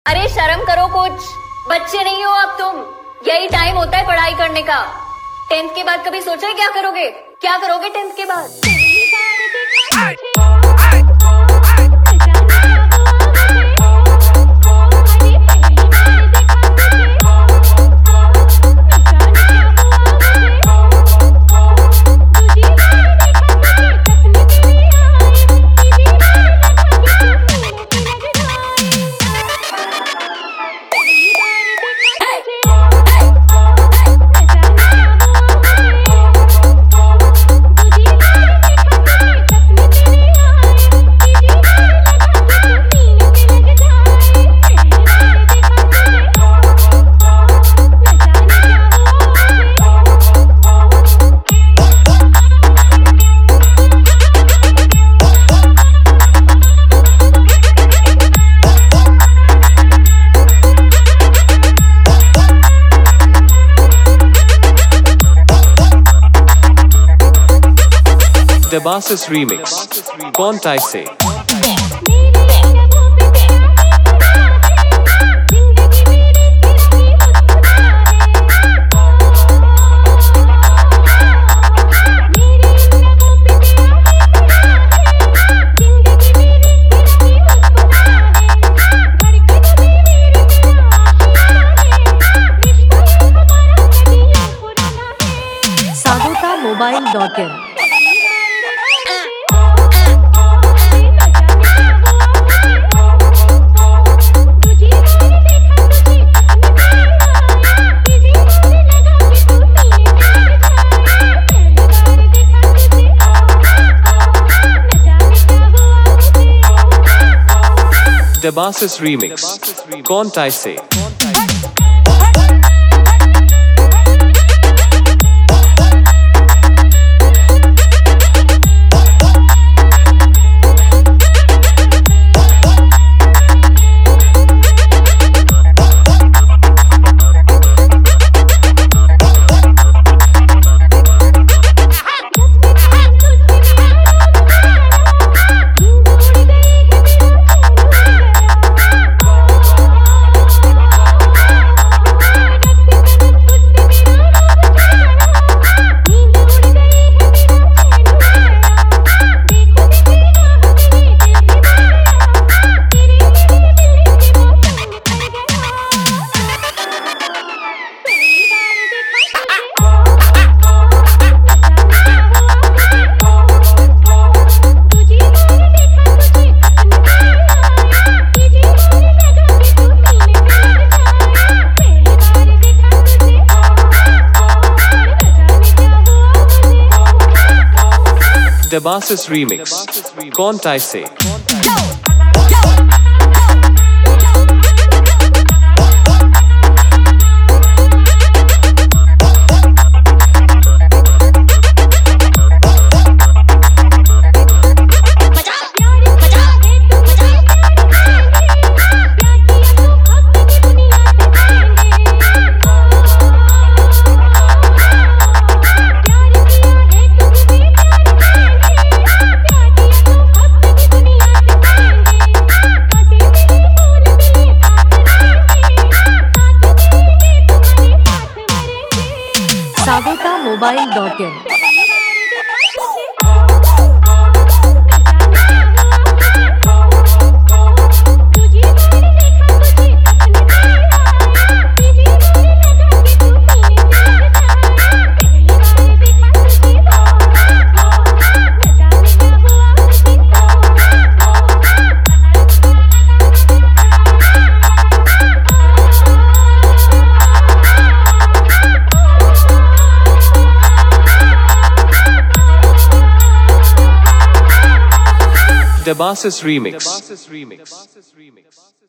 अरे शर्म करो कुछ, बच्चे नहीं हो अब तुम। यही टाइम होता है पढ़ाई करने का। 10th के बाद कभी सोचा है क्या करोगे? क्या करोगे 10th के बाद? Debasis Remix. कौन टाइसे? Sagota.mobile.in Debasis Remix. कौन टाइसे? Debasis Remix. कौन टाइसे? Sagota.mobile.in Debasis Remix.